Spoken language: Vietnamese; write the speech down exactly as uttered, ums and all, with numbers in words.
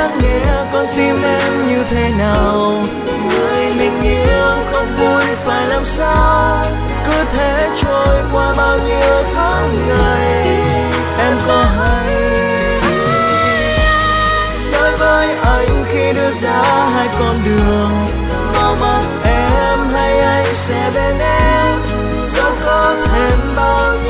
lắng nghe con tim em như thế nào. Người mình yêu không vui phải làm sao, cứ thế trôi qua bao nhiêu tháng ngày. Em có hay nói với anh khi đưa ra hai con đường, mau mắt em hay anh sẽ bên em, dẫu có thêm bao